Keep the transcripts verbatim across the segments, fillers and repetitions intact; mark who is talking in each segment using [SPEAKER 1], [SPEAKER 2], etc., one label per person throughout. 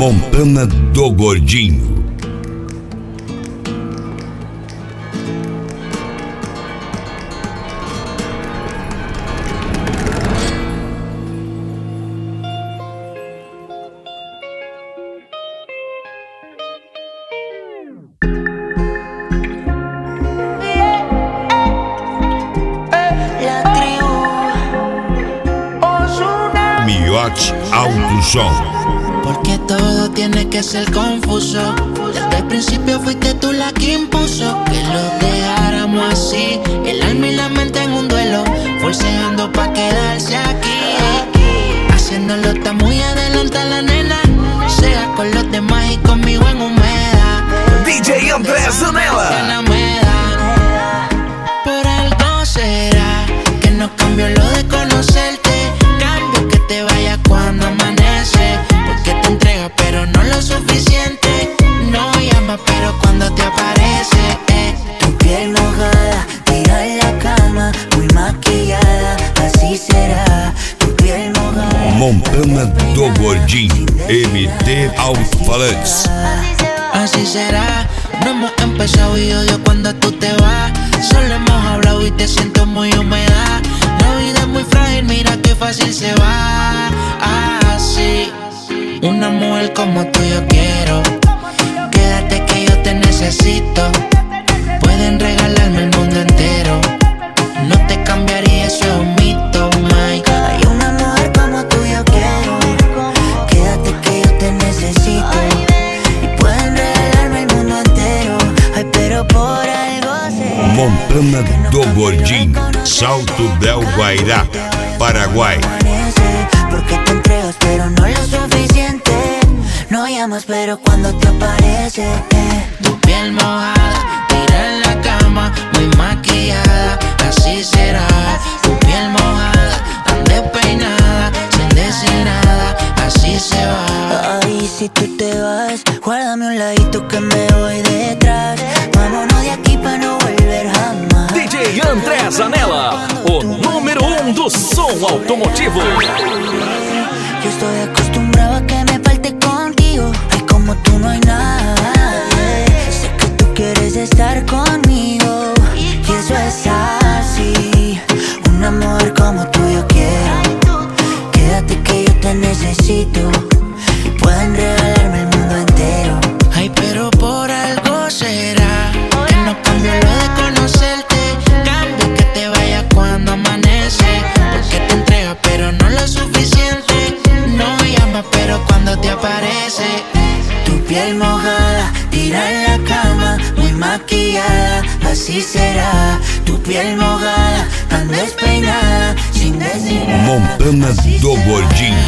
[SPEAKER 1] Montana do Gordinho. Miotti Auto Som.
[SPEAKER 2] Porque todo tiene que ser confuso. Desde el principio fuiste tú la que impuso que lo dejáramos así. El alma y la mente en un duelo, forceando pa' quedarse aquí. Haciéndolo está muy adelante la nena. Sea con los demás y conmigo en humedad.
[SPEAKER 3] D J André Zanella.
[SPEAKER 2] Por algo será que no cambió lo de conocerte. Cambio que te vayas cuando amanece. Porque te entrega pero no lo suficiente. No llama pero cuando te aparece eh.
[SPEAKER 4] Tu piel mojada, tira en la cama, muy maquillada, así será. Tu piel mojada.
[SPEAKER 1] Montana do Gordinho, M T Alto-Falantes.
[SPEAKER 2] Así será, no hemos empezado y odio cuando tú te vas. Solo hemos hablado y te siento muy húmeda. La vida es muy frágil, mira qué fácil se va. Así, una mujer como tú yo quiero. Quédate que yo te necesito. Pueden regalarme el mundo entero. No te cambiaría, eso es un mito, Mike.
[SPEAKER 4] Hay una mujer como tú yo quiero. Quédate que yo te necesito. Pero por algo sé.
[SPEAKER 1] Montana do Gordinho, Salto del Guairá, Paraguay.
[SPEAKER 4] Porque te entregas pero no lo suficiente. No llamas pero cuando te aparece eh.
[SPEAKER 2] Tu piel mojada, tira en la cama, muy maquillada, así será. Tu piel mojada, tan despeinada, sin decir nada, así se va.
[SPEAKER 4] Ay, si tú te vas, guárdame un ladito que me voy detrás. Vámonos de aquí para no volver jamás.
[SPEAKER 3] D J André Zanella, o número um do som automotivo.
[SPEAKER 4] Yo estoy acostumbrado a que me falte contigo. Ay, como tú no hay nadie. Sé que tú quieres estar conmigo y eso es así. Una mujer como tú yo quiero. Quédate que yo te necesito. Pueden regalarme el mundo entero.
[SPEAKER 2] Ay, pero por algo será que no cambió lo de conocerte. Cambio que te vayas cuando amanece. Porque te entrega pero no lo suficiente. No llama pero cuando te aparece.
[SPEAKER 4] Tu piel mojada, tira en la cama, muy maquillada, así será. Tu piel mojada, tan despeinada, sin decir nada.
[SPEAKER 1] Montana do Gordinho.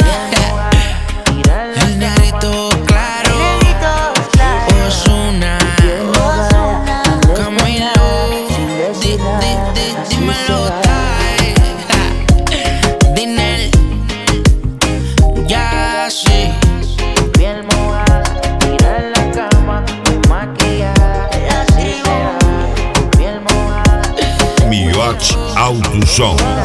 [SPEAKER 2] El negrito claro, Ozuna, Camilo, di, di, di, dímelo, Ty, Dinel, ya sí. Piel mojada, tira en la cama, muy maquillada, así será. Piel mojada.
[SPEAKER 1] Miotti Auto Som.